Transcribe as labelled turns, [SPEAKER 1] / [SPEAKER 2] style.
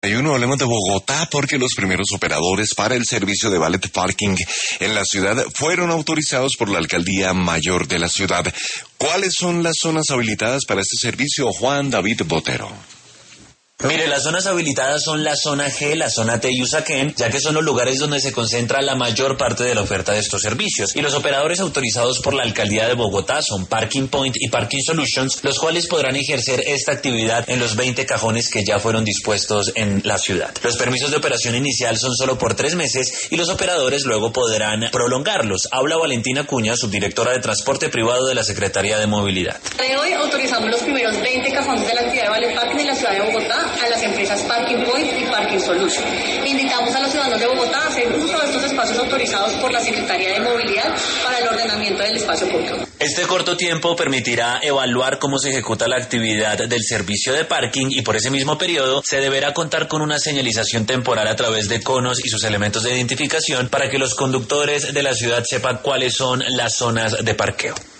[SPEAKER 1] Hablemos de Bogotá porque los primeros operadores para el servicio de valet parking en la ciudad fueron autorizados por la Alcaldía Mayor de la ciudad. ¿Cuáles son las zonas habilitadas para este servicio, Juan David Botero?
[SPEAKER 2] Mire, las zonas habilitadas son la zona G, la zona T y Usaquén, ya que son los lugares donde se concentra la mayor parte de la oferta de estos servicios. Y los operadores autorizados por la Alcaldía de Bogotá son Parking Point y Parking Solutions, los cuales podrán ejercer esta actividad en los 20 cajones que ya fueron dispuestos en la ciudad. Los permisos de operación inicial son solo por 3 meses y los operadores luego podrán prolongarlos. Habla Valentina Cuña, subdirectora de Transporte Privado de la Secretaría de Movilidad.
[SPEAKER 3] Hoy autorizamos los primeros 20 cajones de la actividad de valet parking en la ciudad de Bogotá a las empresas Parking Point y Parking Solution. Invitamos a los ciudadanos de Bogotá a hacer uso de estos espacios autorizados por la Secretaría de Movilidad para el ordenamiento del espacio público.
[SPEAKER 2] Este corto tiempo permitirá evaluar cómo se ejecuta la actividad del servicio de parking y por ese mismo periodo se deberá contar con una señalización temporal a través de conos y sus elementos de identificación para que los conductores de la ciudad sepan cuáles son las zonas de parqueo.